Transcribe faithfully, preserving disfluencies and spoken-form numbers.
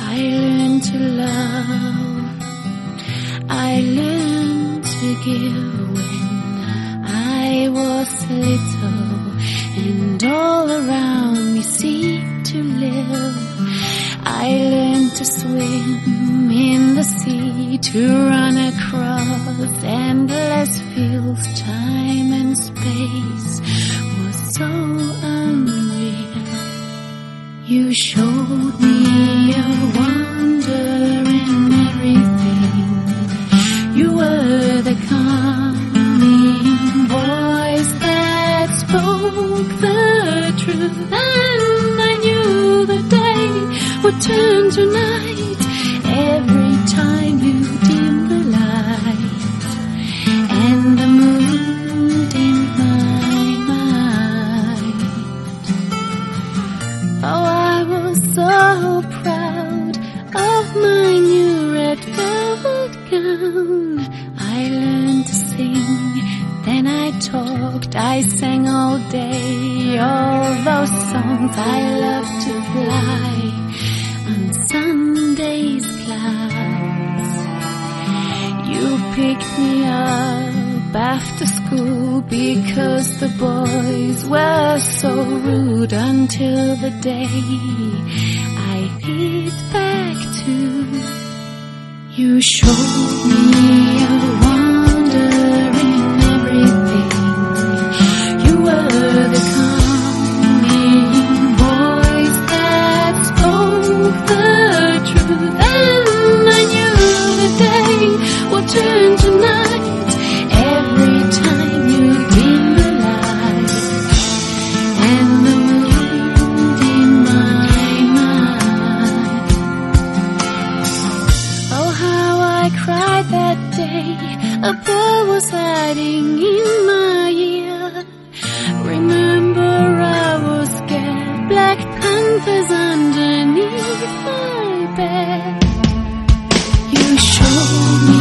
I learned to love, I learned to give when I was little, and all around me seemed to live. I learned to swim in the sea, to run across endless fields. Time and space was so unreal. You showed me a wonder in everything. You were the calming voice that spoke the truth, and I knew the day would turn to night every time you dimmed the light, and the moon dimmed my mind. Oh, I was so proud of my new red velvet gown. I learned to sing, then I talked, I sang all day, all those songs I loved to fly on Sunday's clouds. You picked me up after school because the boys were so rude, until the day I hit back to. You showed me a wonder in everything. You were the calming voice that spoke the truth, and I knew the day would turn to night every time you dim the light, and the moon in my mind. Oh, how I cried that day. A bird was hiding in my ear. Remember, I was scared. Black panthers underneath my bed. You showed me